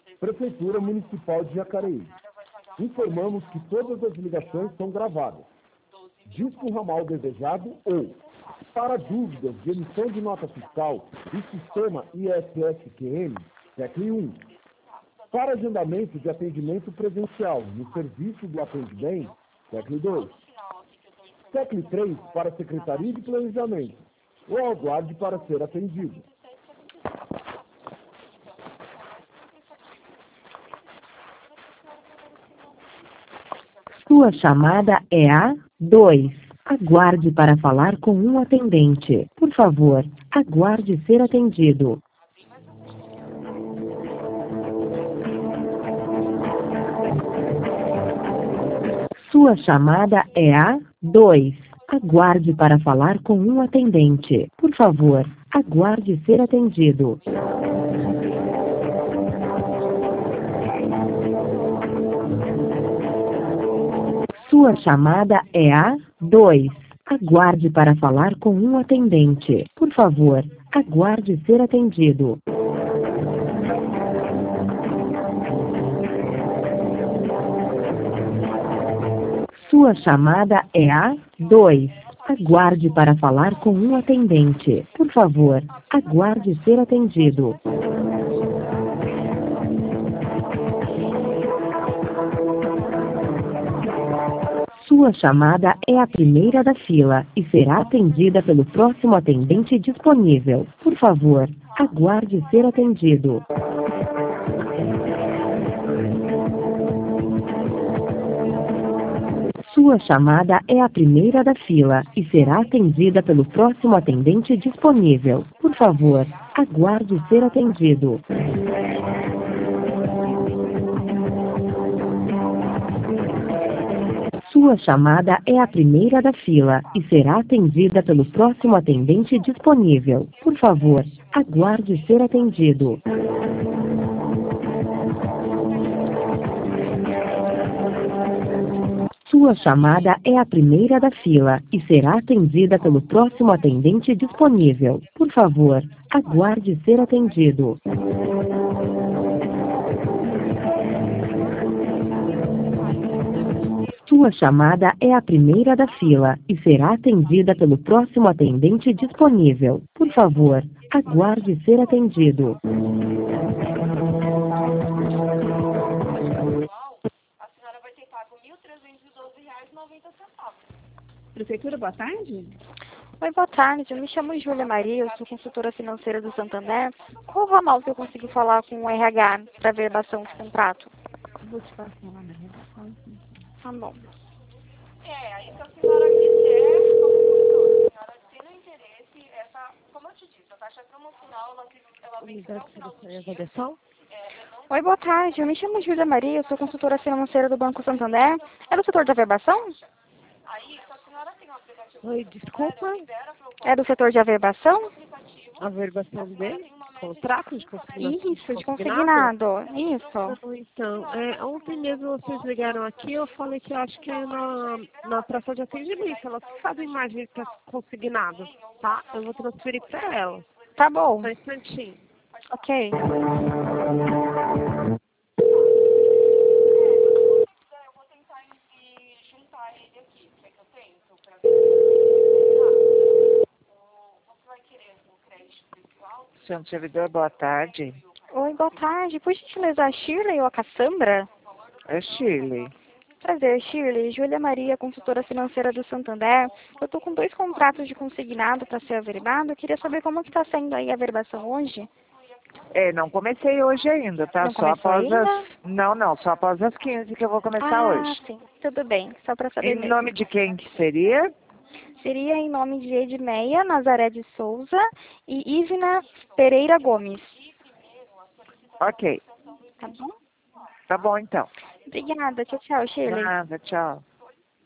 Prefeitura Municipal de Jacareí. Informamos que todas as ligações são gravadas. Disque o ramal desejado ou, para dúvidas de emissão de nota fiscal e sistema ISSQN, tecle 1. Para agendamento de atendimento presencial no serviço do Atende Bem, tecle 2. Tecle 3 para Secretaria de Planejamento, ou aguarde para ser atendido. Sua chamada é a 2. Aguarde para falar com um atendente. Por favor, aguarde ser atendido. Sua chamada é a 2. Aguarde para falar com um atendente. Por favor, aguarde ser atendido. Sua chamada é a 2. Aguarde para falar com um atendente. Por favor, aguarde ser atendido. Sua chamada é a 2. Aguarde para falar com um atendente. Por favor, aguarde ser atendido. Sua chamada é a primeira da fila e será atendida pelo próximo atendente disponível. Por favor, aguarde ser atendido. Sua chamada é a primeira da fila e será atendida pelo próximo atendente disponível. Por favor, aguarde ser atendido. Sua chamada é a primeira da fila e será atendida pelo próximo atendente disponível. Por favor, aguarde ser atendido. Sua chamada é a primeira da fila e será atendida pelo próximo atendente disponível. Por favor, aguarde ser atendido. Sua chamada é a primeira da fila e será atendida pelo próximo atendente disponível. Por favor, aguarde ser atendido. A senhora vai ter pago R$ 1.312,90. Prefeitura, boa tarde. Oi, boa tarde. Eu me chamo Júlia Maria, eu sou consultora financeira do Santander. Qual o ramal que eu consigo falar com o RH para verbação de contrato? Vou te passar lá na redação. Tá bom. Aí se a senhora quiser, como a senhora tem interesse, como eu te disse, a taxa promocional, ela vem até o final do dia. Oi, boa tarde. Eu me chamo Júlia Maria, eu sou consultora financeira do Banco Santander. É do setor de averbação? Aí, se a senhora tem um aplicativo... Oi, desculpa. É do setor de averbação? Averbação de contrato de consignado? Isso, de consignado. Isso. Então, ontem mesmo vocês ligaram aqui, eu falei que eu acho que é na praça de atendimento. Elas fazem imagem que é consignado, tá? Eu vou transferir para ela. Tá bom. Só um instantinho. Ok. Eu vou tentar juntar ele aqui. Quer que eu tento? Pra ver. Você vai querer um crédito pessoal? Centro Servidor, boa tarde. Oi, boa tarde. Por gentileza, a Shirley ou a Cassandra? É Shirley. Prazer, Shirley. Júlia Maria, consultora financeira do Santander. Eu estou com 2 contratos de consignado para ser averbado. Eu queria saber como que está sendo aí a averbação hoje. Não comecei hoje ainda, tá? Não só começou após ainda? só após as 15 que eu vou começar hoje. Sim. Tudo bem. Só para saber Em mesmo. nome de quem que seria? Seria em nome de Edmeia Nazaré de Souza e Ivna Pereira Gomes. Ok. Tá bom? Tá bom, então. Obrigada. Tchau, tchau, Shirley. Nada, tchau.